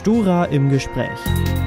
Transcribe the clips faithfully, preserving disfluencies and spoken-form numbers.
Stura im Gespräch.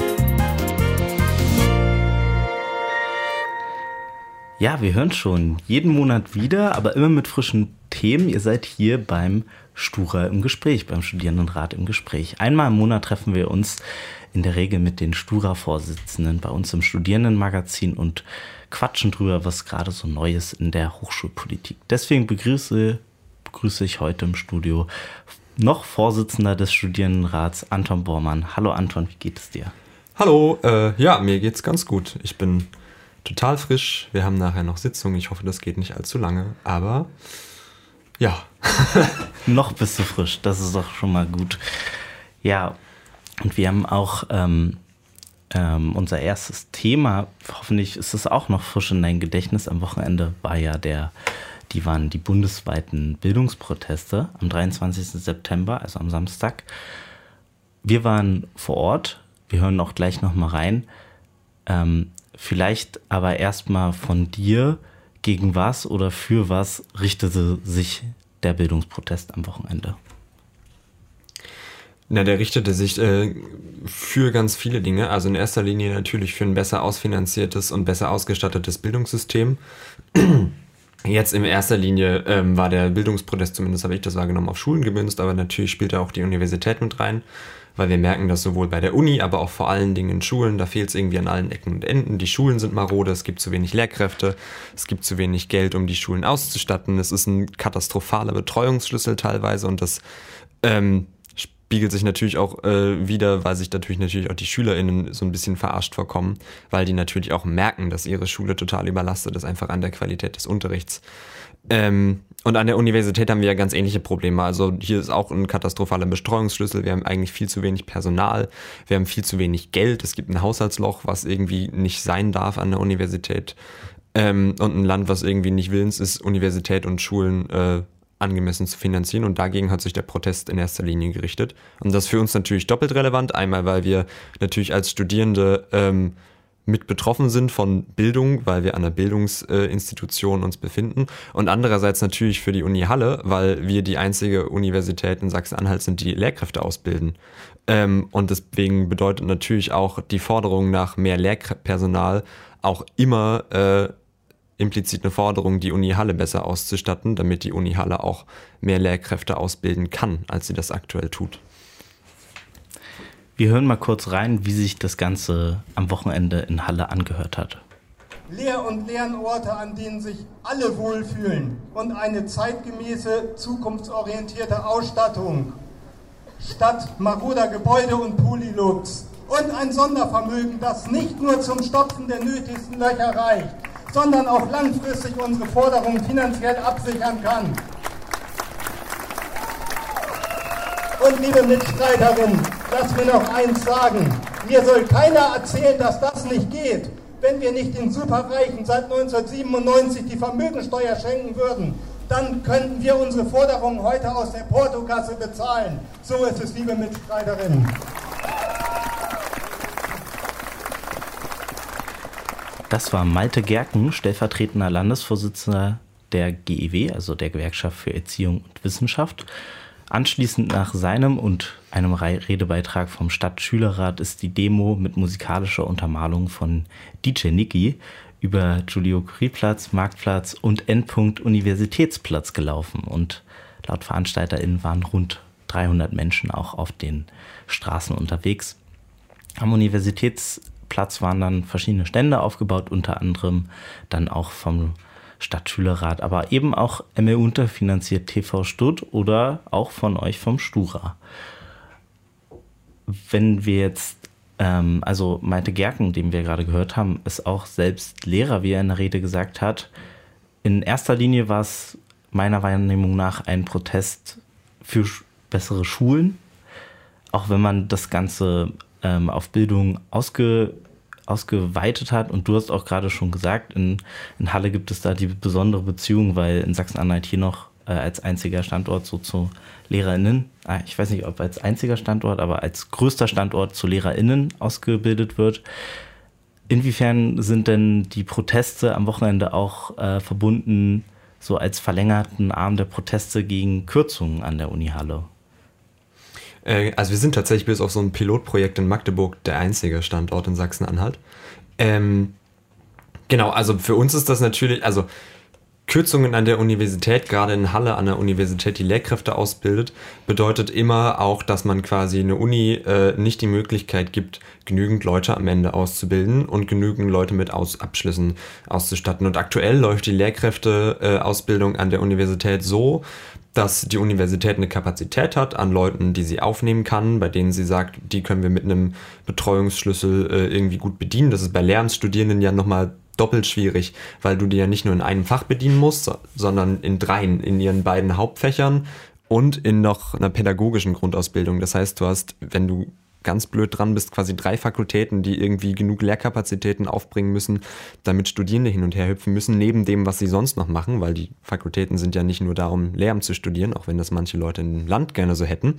Ja, wir hören schon jeden Monat wieder, aber immer mit frischen Themen. Ihr seid hier beim Stura im Gespräch, beim Studierendenrat im Gespräch. Einmal im Monat treffen wir uns in der Regel mit den Stura-Vorsitzenden bei uns im Studierendenmagazin und quatschen drüber, was gerade so Neues in der Hochschulpolitik. Deswegen begrüße, begrüße ich heute im Studio noch Vorsitzender des Studierendenrats, Anton Bormann. Hallo Anton, wie geht es dir? Hallo, äh, ja, mir geht's ganz gut. Ich bin total frisch. Wir haben nachher noch Sitzung. Ich hoffe, das geht nicht allzu lange, aber ja. Noch bist du frisch, das ist doch schon mal gut. Ja, und wir haben auch ähm, ähm, unser erstes Thema, hoffentlich ist es auch noch frisch in dein Gedächtnis. Am Wochenende war ja der, die waren die bundesweiten Bildungsproteste am dreiundzwanzigsten September, also am Samstag. Wir waren vor Ort, wir hören auch gleich noch mal rein. Ähm, vielleicht aber erstmal von dir, gegen was oder für was richtete sich der Bildungsprotest am Wochenende? Na, der richtete sich äh, für ganz viele Dinge. Also in erster Linie natürlich für ein besser ausfinanziertes und besser ausgestattetes Bildungssystem. Jetzt in erster Linie ähm, war der Bildungsprotest, zumindest habe ich das wahrgenommen, auf Schulen gemünzt, aber natürlich spielt da auch die Universität mit rein, weil wir merken, dass sowohl bei der Uni, aber auch vor allen Dingen in Schulen, da fehlt es irgendwie an allen Ecken und Enden. Die Schulen sind marode, es gibt zu wenig Lehrkräfte, es gibt zu wenig Geld, um die Schulen auszustatten. Es ist ein katastrophaler Betreuungsschlüssel teilweise und das ähm, spiegelt sich natürlich auch äh, wieder, weil sich natürlich natürlich auch die SchülerInnen so ein bisschen verarscht vorkommen, weil die natürlich auch merken, dass ihre Schule total überlastet ist, einfach an der Qualität des Unterrichts. Ähm, und an der Universität haben wir ja ganz ähnliche Probleme. Also hier ist auch ein katastrophaler Betreuungsschlüssel. Wir haben eigentlich viel zu wenig Personal. Wir haben viel zu wenig Geld. Es gibt ein Haushaltsloch, was irgendwie nicht sein darf an der Universität. Ähm, und ein Land, was irgendwie nicht willens ist, Universität und Schulen äh, angemessen zu finanzieren. Und dagegen hat sich der Protest in erster Linie gerichtet. Und das ist für uns natürlich doppelt relevant. Einmal, weil wir natürlich als Studierende ähm, mit betroffen sind von Bildung, weil wir an einer Bildungsinstitution uns befinden und andererseits natürlich für die Uni Halle, weil wir die einzige Universität in Sachsen-Anhalt sind, die Lehrkräfte ausbilden. Ähm, und deswegen bedeutet natürlich auch die Forderung nach mehr Lehrpersonal auch immer äh, implizit eine Forderung, die Uni Halle besser auszustatten, damit die Uni Halle auch mehr Lehrkräfte ausbilden kann, als sie das aktuell tut. Wir hören mal kurz rein, wie sich das Ganze am Wochenende in Halle angehört hat. Lehr- und Lernorte, an denen sich alle wohlfühlen und eine zeitgemäße, zukunftsorientierte Ausstattung statt maroder Gebäude und Polylux und ein Sondervermögen, das nicht nur zum Stopfen der nötigsten Löcher reicht, sondern auch langfristig unsere Forderungen finanziell absichern kann. Und liebe Mitstreiterinnen, lass mir noch eins sagen. Mir soll keiner erzählen, dass das nicht geht. Wenn wir nicht den Superreichen seit neunzehnhundertsiebenundneunzig die Vermögensteuer schenken würden, dann könnten wir unsere Forderungen heute aus der Portokasse bezahlen. So ist es, liebe Mitstreiterinnen. Das war Malte Gerken, stellvertretender Landesvorsitzender der G E W, also der Gewerkschaft für Erziehung und Wissenschaft. Anschließend nach seinem und einem Redebeitrag vom Stadtschülerrat ist die Demo mit musikalischer Untermalung von D J Niki über Giulio-Curie-Platz, Marktplatz und Endpunkt Universitätsplatz gelaufen. Und laut VeranstalterInnen waren rund dreihundert Menschen auch auf den Straßen unterwegs. Am Universitätsplatz waren dann verschiedene Stände aufgebaut, unter anderem dann auch vom Stadtschülerrat, aber eben auch M E unterfinanziert T V Stutt oder auch von euch vom Stura. Wenn wir jetzt, ähm, also Malte Gerken, den wir gerade gehört haben, ist auch selbst Lehrer, wie er in der Rede gesagt hat. In erster Linie war es meiner Wahrnehmung nach ein Protest für bessere Schulen, auch wenn man das Ganze ähm, auf Bildung ausge ausgeweitet hat. Und du hast auch gerade schon gesagt, in, in Halle gibt es da die besondere Beziehung, weil in Sachsen-Anhalt hier noch äh, als einziger Standort so zu LehrerInnen, äh, ich weiß nicht, ob als einziger Standort, aber als größter Standort zu LehrerInnen ausgebildet wird. Inwiefern sind denn die Proteste am Wochenende auch äh, verbunden, so als verlängerten Arm der Proteste gegen Kürzungen an der Uni Halle? Äh, also wir sind tatsächlich bis auf so ein Pilotprojekt in Magdeburg der einzige Standort in Sachsen-Anhalt. Ähm, genau, also für uns ist das natürlich, also Kürzungen an der Universität, gerade in Halle an der Universität, die Lehrkräfte ausbildet, bedeutet immer auch, dass man quasi eine Uni äh, nicht die Möglichkeit gibt, genügend Leute am Ende auszubilden und genügend Leute mit Aus- Abschlüssen auszustatten. Und aktuell läuft die Lehrkräfteausbildung äh, an der Universität so, dass die Universität eine Kapazität hat an Leuten, die sie aufnehmen kann, bei denen sie sagt, die können wir mit einem Betreuungsschlüssel äh, irgendwie gut bedienen. Das ist bei Lehramtsstudierenden ja nochmal doppelt schwierig, weil du die ja nicht nur in einem Fach bedienen musst, sondern in dreien, in ihren beiden Hauptfächern und in noch einer pädagogischen Grundausbildung. Das heißt, du hast, wenn du ganz blöd dran bist, quasi drei Fakultäten, die irgendwie genug Lehrkapazitäten aufbringen müssen, damit Studierende hin und her hüpfen müssen, neben dem, was sie sonst noch machen, weil die Fakultäten sind ja nicht nur da, um Lehramt zu studieren, auch wenn das manche Leute im Land gerne so hätten.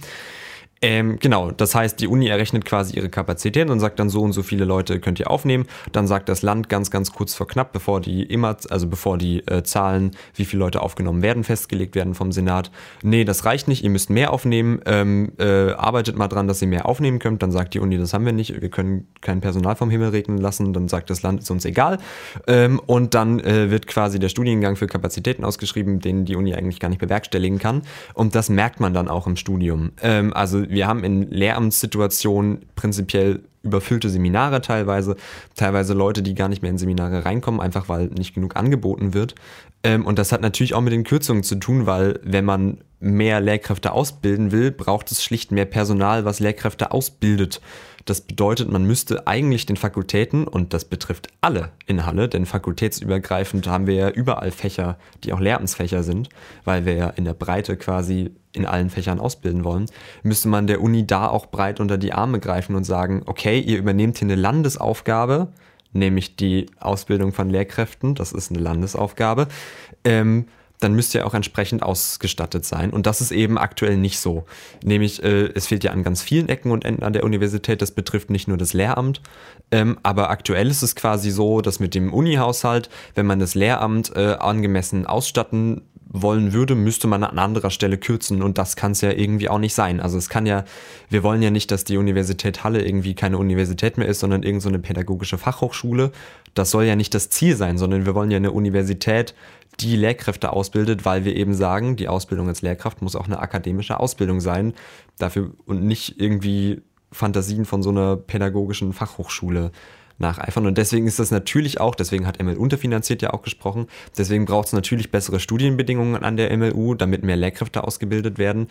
Ähm, genau, das heißt, die Uni errechnet quasi ihre Kapazitäten und sagt dann, so und so viele Leute könnt ihr aufnehmen. Dann sagt das Land ganz, ganz kurz vor knapp, bevor die immer, also bevor die äh, Zahlen, wie viele Leute aufgenommen werden, festgelegt werden vom Senat. Nee, das reicht nicht, ihr müsst mehr aufnehmen, ähm, äh, arbeitet mal dran, dass ihr mehr aufnehmen könnt. Dann sagt die Uni, das haben wir nicht, wir können kein Personal vom Himmel regnen lassen. Dann sagt das Land, ist uns egal. Ähm, und dann äh, wird quasi der Studiengang für Kapazitäten ausgeschrieben, den die Uni eigentlich gar nicht bewerkstelligen kann. Und das merkt man dann auch im Studium. Ähm, also wir haben in Lehramtssituationen prinzipiell überfüllte Seminare teilweise, teilweise Leute, die gar nicht mehr in Seminare reinkommen, einfach weil nicht genug angeboten wird. Ähm, und das hat natürlich auch mit den Kürzungen zu tun, weil wenn man mehr Lehrkräfte ausbilden will, braucht es schlicht mehr Personal, was Lehrkräfte ausbildet. Das bedeutet, man müsste eigentlich den Fakultäten, und das betrifft alle in Halle, denn fakultätsübergreifend haben wir ja überall Fächer, die auch Lehramtsfächer sind, weil wir ja in der Breite quasi in allen Fächern ausbilden wollen, müsste man der Uni da auch breit unter die Arme greifen und sagen, okay, ihr übernehmt hier eine Landesaufgabe, nämlich die Ausbildung von Lehrkräften, das ist eine Landesaufgabe, ähm, dann müsst ihr auch entsprechend ausgestattet sein. Und das ist eben aktuell nicht so. Nämlich, äh, es fehlt ja an ganz vielen Ecken und Enden an der Universität. Das betrifft nicht nur das Lehramt. Ähm, aber aktuell ist es quasi so, dass mit dem Uni-Haushalt, wenn man das Lehramt äh, angemessen ausstatten wollen würde, müsste man an anderer Stelle kürzen. Und das kann es ja irgendwie auch nicht sein. Also es kann ja, wir wollen ja nicht, dass die Universität Halle irgendwie keine Universität mehr ist, sondern irgend so eine pädagogische Fachhochschule. Das soll ja nicht das Ziel sein, sondern wir wollen ja eine Universität, die Lehrkräfte ausbildet, weil wir eben sagen, die Ausbildung als Lehrkraft muss auch eine akademische Ausbildung sein, dafür und nicht irgendwie Fantasien von so einer pädagogischen Fachhochschule nacheifern. Und deswegen ist das natürlich auch, deswegen hat M L unterfinanziert ja auch gesprochen, deswegen braucht es natürlich bessere Studienbedingungen an der M L U, damit mehr Lehrkräfte ausgebildet werden,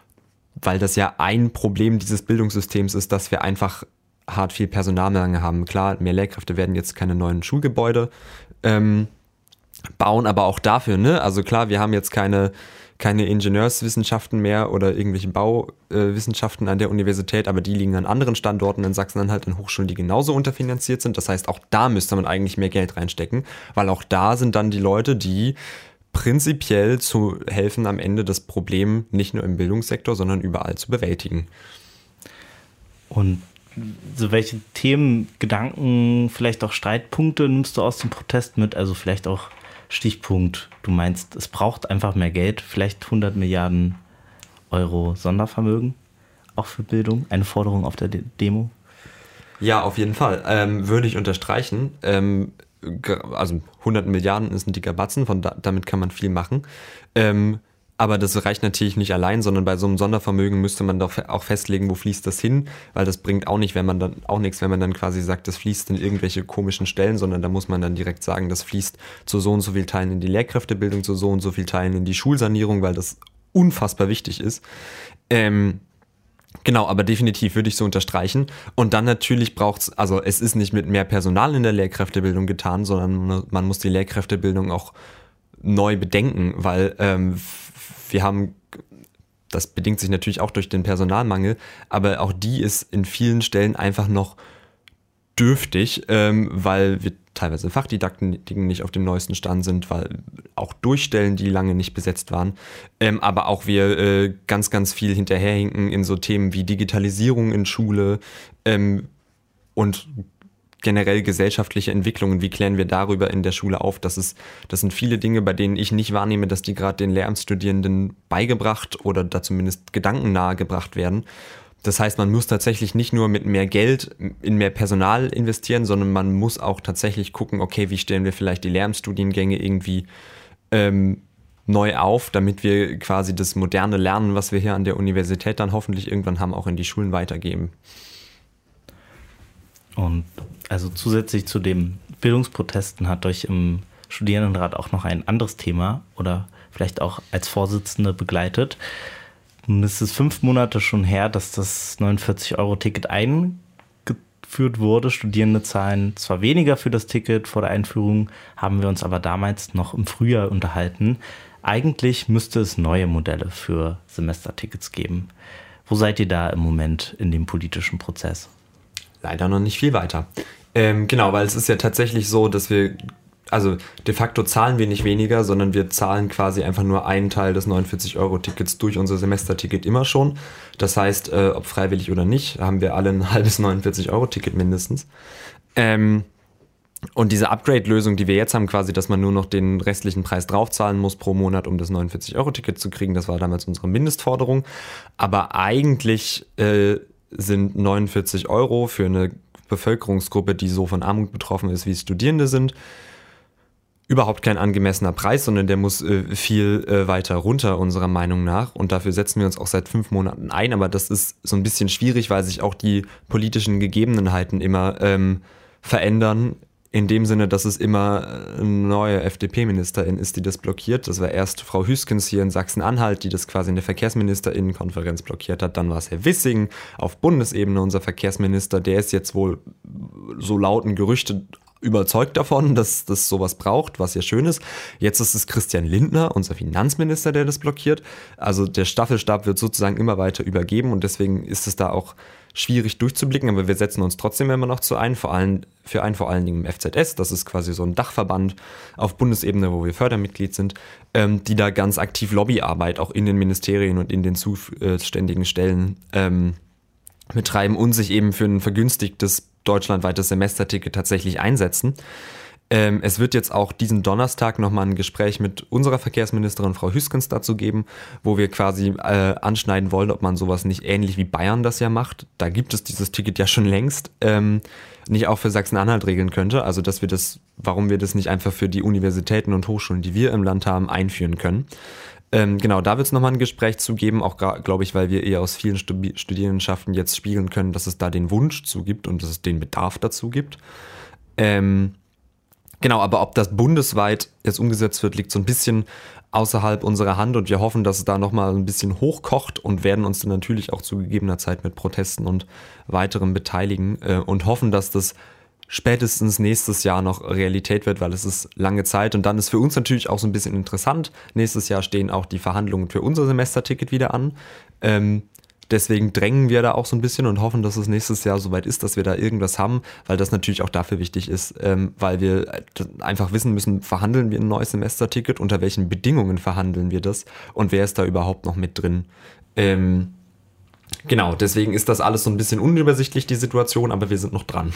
weil das ja ein Problem dieses Bildungssystems ist, dass wir einfach hart viel Personalmangel haben. Klar, mehr Lehrkräfte werden jetzt keine neuen Schulgebäude ähm, bauen, aber auch dafür, ne? Also klar, wir haben jetzt keine, keine Ingenieurswissenschaften mehr oder irgendwelche Bauwissenschaften an der Universität, aber die liegen an anderen Standorten in Sachsen-Anhalt in Hochschulen, die genauso unterfinanziert sind. Das heißt, auch da müsste man eigentlich mehr Geld reinstecken, weil auch da sind dann die Leute, die prinzipiell zu helfen, am Ende das Problem nicht nur im Bildungssektor, sondern überall zu bewältigen. Und so welche Themen, Gedanken, vielleicht auch Streitpunkte nimmst du aus dem Protest mit? Also vielleicht auch Stichpunkt, du meinst, es braucht einfach mehr Geld, vielleicht hundert Milliarden Euro Sondervermögen, auch für Bildung, eine Forderung auf der De- Demo? Ja, auf jeden Fall, ähm, würde ich unterstreichen. Ähm, also hundert Milliarden ist ein dicker Batzen, von da, damit kann man viel machen. Ähm, Aber das reicht natürlich nicht allein, sondern bei so einem Sondervermögen müsste man doch auch festlegen, wo fließt das hin, weil das bringt auch nicht, wenn man dann auch nichts, wenn man dann quasi sagt, das fließt in irgendwelche komischen Stellen, sondern da muss man dann direkt sagen, das fließt zu so und so viel Teilen in die Lehrkräftebildung, zu so und so viel Teilen in die Schulsanierung, weil das unfassbar wichtig ist. Ähm, Genau, aber definitiv würde ich so unterstreichen. Und dann natürlich braucht es, also es ist nicht mit mehr Personal in der Lehrkräftebildung getan, sondern man muss die Lehrkräftebildung auch neu bedenken, weil ähm, wir haben, das bedingt sich natürlich auch durch den Personalmangel, aber auch die ist in vielen Stellen einfach noch dürftig, ähm, weil wir teilweise Fachdidakten nicht auf dem neuesten Stand sind, weil auch Durchstellen, die lange nicht besetzt waren, ähm, aber auch wir äh, ganz, ganz viel hinterherhinken in so Themen wie Digitalisierung in Schule ähm, und generell gesellschaftliche Entwicklungen, wie klären wir darüber in der Schule auf? Das ist, das sind viele Dinge, bei denen ich nicht wahrnehme, dass die gerade den Lehramtsstudierenden beigebracht oder da zumindest Gedanken nahegebracht werden. Das heißt, man muss tatsächlich nicht nur mit mehr Geld in mehr Personal investieren, sondern man muss auch tatsächlich gucken, okay, wie stellen wir vielleicht die Lehramtsstudiengänge irgendwie ähm, neu auf, damit wir quasi das moderne Lernen, was wir hier an der Universität dann hoffentlich irgendwann haben, auch in die Schulen weitergeben. Und also zusätzlich zu den Bildungsprotesten hat euch im Studierendenrat auch noch ein anderes Thema oder vielleicht auch als Vorsitzende begleitet. Und es ist fünf Monate schon her, dass das neunundvierzig-Euro-Ticket eingeführt wurde. Studierende zahlen zwar weniger für das Ticket vor der Einführung, haben wir uns aber damals noch im Frühjahr unterhalten. Eigentlich müsste es neue Modelle für Semestertickets geben. Wo seid ihr da im Moment in dem politischen Prozess? Leider noch nicht viel weiter. Ähm, genau, weil es ist ja tatsächlich so, dass wir, also de facto zahlen wir nicht weniger, sondern wir zahlen quasi einfach nur einen Teil des neunundvierzig-Euro-Tickets durch unser Semesterticket immer schon. Das heißt, äh, ob freiwillig oder nicht, haben wir alle ein halbes neunundvierzig-Euro-Ticket mindestens. Ähm, und diese Upgrade-Lösung, die wir jetzt haben, quasi, dass man nur noch den restlichen Preis draufzahlen muss pro Monat, um das neunundvierzig-Euro-Ticket zu kriegen, das war damals unsere Mindestforderung. Aber eigentlich äh, sind neunundvierzig Euro für eine Bevölkerungsgruppe, die so von Armut betroffen ist, wie es Studierende sind, überhaupt kein angemessener Preis, sondern der muss äh, viel äh, weiter runter, unserer Meinung nach. Und dafür setzen wir uns auch seit fünf Monaten ein. Aber das ist so ein bisschen schwierig, weil sich auch die politischen Gegebenheiten immer ähm, verändern. In dem Sinne, dass es immer eine neue F D P-Ministerin ist, die das blockiert. Das war erst Frau Hüskens hier in Sachsen-Anhalt, die das quasi in der Verkehrsministerinnenkonferenz blockiert hat. Dann war es Herr Wissing auf Bundesebene, unser Verkehrsminister. Der ist jetzt wohl, so lauten Gerüchte, überzeugt davon, dass das sowas braucht, was ja schön ist. Jetzt ist es Christian Lindner, unser Finanzminister, der das blockiert. Also der Staffelstab wird sozusagen immer weiter übergeben und deswegen ist es da auch schwierig durchzublicken, aber wir setzen uns trotzdem immer noch zu ein, vor allem für ein vor allen Dingen im F Z S, das ist quasi so ein Dachverband auf Bundesebene, wo wir Fördermitglied sind, ähm, die da ganz aktiv Lobbyarbeit auch in den Ministerien und in den zuständigen Stellen ähm, betreiben und sich eben für ein vergünstigtes deutschlandweites Semesterticket tatsächlich einsetzen. Ähm, es wird jetzt auch diesen Donnerstag nochmal ein Gespräch mit unserer Verkehrsministerin Frau Hüskens dazu geben, wo wir quasi äh, anschneiden wollen, ob man sowas nicht ähnlich wie Bayern das ja macht. Da gibt es dieses Ticket ja schon längst, ähm, nicht auch für Sachsen-Anhalt regeln könnte. Also dass wir das, warum wir das nicht einfach für die Universitäten und Hochschulen, die wir im Land haben, einführen können. Ähm, genau, da wird es nochmal ein Gespräch zu geben, auch glaube ich, weil wir eher aus vielen Studi- Studierendenschaften jetzt spiegeln können, dass es da den Wunsch zu gibt und dass es den Bedarf dazu gibt. Ähm, genau, aber ob das bundesweit jetzt umgesetzt wird, liegt so ein bisschen außerhalb unserer Hand und wir hoffen, dass es da nochmal ein bisschen hochkocht und werden uns dann natürlich auch zu gegebener Zeit mit Protesten und weiterem beteiligen äh, und hoffen, dass das spätestens nächstes Jahr noch Realität wird, weil es ist lange Zeit und dann ist für uns natürlich auch so ein bisschen interessant. Nächstes Jahr stehen auch die Verhandlungen für unser Semesterticket wieder an. Ähm, deswegen drängen wir da auch so ein bisschen und hoffen, dass es nächstes Jahr soweit ist, dass wir da irgendwas haben, weil das natürlich auch dafür wichtig ist, ähm, weil wir einfach wissen müssen, verhandeln wir ein neues Semesterticket, unter welchen Bedingungen verhandeln wir das und wer ist da überhaupt noch mit drin. Ähm, genau, deswegen ist das alles so ein bisschen unübersichtlich, die Situation, aber wir sind noch dran.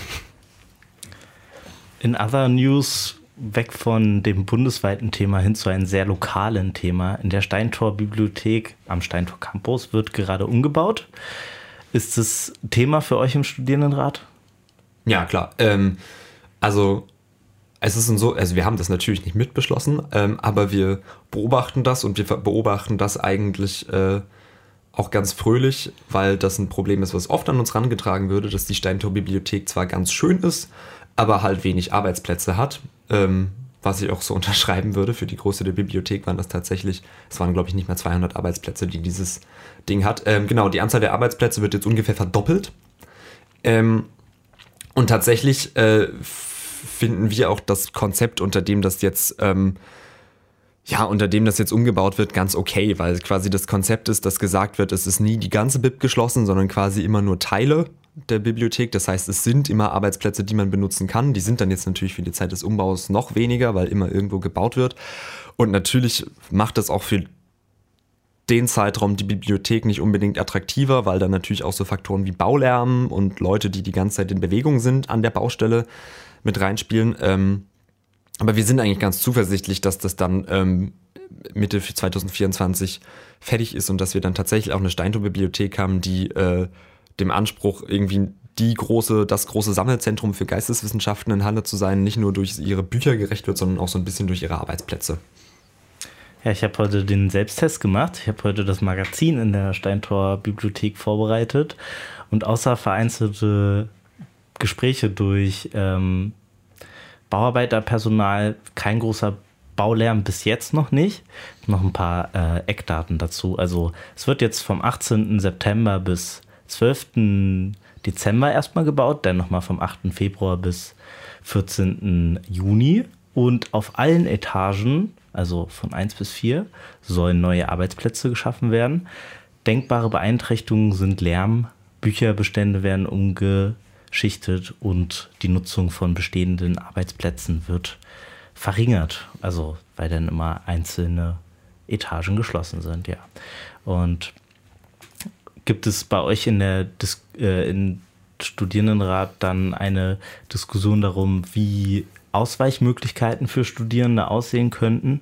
In other news, weg von dem bundesweiten Thema hin zu einem sehr lokalen Thema. In der Steintor-Bibliothek am Steintor Campus wird gerade umgebaut. Ist das Thema für euch im Studierendenrat? Ja, klar. Ähm, also es ist so, also wir haben das natürlich nicht mitbeschlossen, ähm, aber wir beobachten das und wir beobachten das eigentlich äh, auch ganz fröhlich, weil das ein Problem ist, was oft an uns herangetragen würde, dass die Steintor-Bibliothek zwar ganz schön ist, aber halt wenig Arbeitsplätze hat, ähm, was ich auch so unterschreiben würde. Für die Größe der Bibliothek waren das tatsächlich, es waren glaube ich nicht mal zweihundert Arbeitsplätze, die dieses Ding hat. Ähm, genau, die Anzahl der Arbeitsplätze wird jetzt ungefähr verdoppelt. Ähm, und tatsächlich äh, finden wir auch das Konzept, unter dem das jetzt ähm, ja, unter dem das jetzt umgebaut wird, ganz okay, weil quasi das Konzept ist, dass gesagt wird, es ist nie die ganze Bib geschlossen, sondern quasi immer nur Teile der Bibliothek. Das heißt, es sind immer Arbeitsplätze, die man benutzen kann. Die sind dann jetzt natürlich für die Zeit des Umbaus noch weniger, weil immer irgendwo gebaut wird. Und natürlich macht das auch für den Zeitraum die Bibliothek nicht unbedingt attraktiver, weil dann natürlich auch so Faktoren wie Baulärm und Leute, die die ganze Zeit in Bewegung sind an der Baustelle, mit reinspielen. Ähm, aber wir sind eigentlich ganz zuversichtlich, dass das dann ähm, Mitte zwanzig vierundzwanzig fertig ist und dass wir dann tatsächlich auch eine Steintor-Bibliothek haben, die äh, dem Anspruch, irgendwie die große, das große Sammelzentrum für Geisteswissenschaften in Halle zu sein, nicht nur durch ihre Bücher gerecht wird, sondern auch so ein bisschen durch ihre Arbeitsplätze. Ja, ich habe heute den Selbsttest gemacht. Ich habe heute das Magazin in der Steintor-Bibliothek vorbereitet und außer vereinzelte Gespräche durch ähm, Bauarbeiterpersonal kein großer Baulärm bis jetzt noch nicht. Noch ein paar äh, Eckdaten dazu. Also es wird jetzt vom achtzehnten September bis zwölften Dezember erstmal gebaut, dann nochmal vom achten Februar bis vierzehnten Juni. Und auf allen Etagen, also von eins bis vier, sollen neue Arbeitsplätze geschaffen werden. Denkbare Beeinträchtigungen sind Lärm, Bücherbestände werden umgeschichtet und die Nutzung von bestehenden Arbeitsplätzen wird verringert. Also weil dann immer einzelne Etagen geschlossen sind, ja. Und gibt es bei euch in der Dis- äh, in Studierendenrat dann eine Diskussion darum, wie Ausweichmöglichkeiten für Studierende aussehen könnten?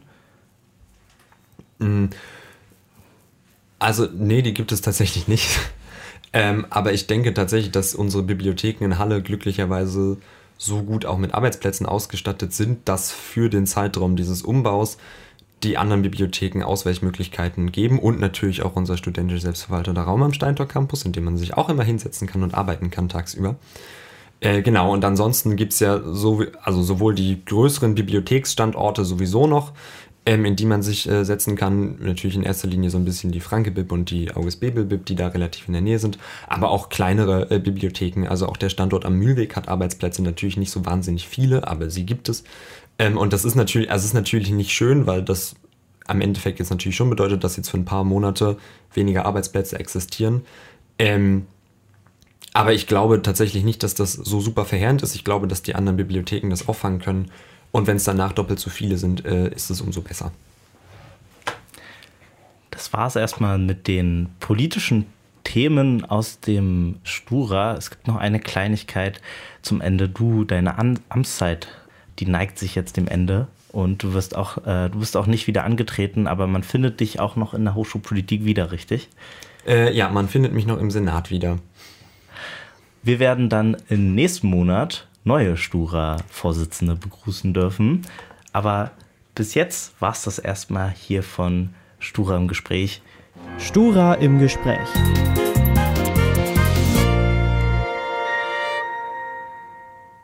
Also, nee, die gibt es tatsächlich nicht. ähm, aber ich denke tatsächlich, dass unsere Bibliotheken in Halle glücklicherweise so gut auch mit Arbeitsplätzen ausgestattet sind, dass für den Zeitraum dieses Umbaus die anderen Bibliotheken Ausweichmöglichkeiten geben und natürlich auch unser studentisch selbstverwalteter Raum am Steintor Campus, in dem man sich auch immer hinsetzen kann und arbeiten kann tagsüber. Äh, genau, und ansonsten gibt es ja so, also sowohl die größeren Bibliotheksstandorte sowieso noch, ähm, in die man sich äh, setzen kann, natürlich in erster Linie so ein bisschen die Franke-Bib und die August-Bebel-Bib, die da relativ in der Nähe sind, aber auch kleinere äh, Bibliotheken, also auch der Standort am Mühlweg hat Arbeitsplätze, natürlich nicht so wahnsinnig viele, aber sie gibt es. Ähm, und das ist natürlich, also es ist natürlich nicht schön, weil das am Endeffekt jetzt natürlich schon bedeutet, dass jetzt für ein paar Monate weniger Arbeitsplätze existieren. Ähm, aber ich glaube tatsächlich nicht, dass das so super verheerend ist. Ich glaube, dass die anderen Bibliotheken das auffangen können. Und wenn es danach doppelt so viele sind, äh, ist es umso besser. Das war es erstmal mit den politischen Themen aus dem Stura. Es gibt noch eine Kleinigkeit zum Ende. Du, deine An- Amtszeit, die neigt sich jetzt dem Ende. Und du wirst auch, äh, du bist auch nicht wieder angetreten, aber man findet dich auch noch in der Hochschulpolitik wieder, richtig? Äh, ja, man findet mich noch im Senat wieder. Wir werden dann im nächsten Monat neue Stura-Vorsitzende begrüßen dürfen. Aber bis jetzt war es das erstmal hier von Stura im Gespräch. Stura im Gespräch.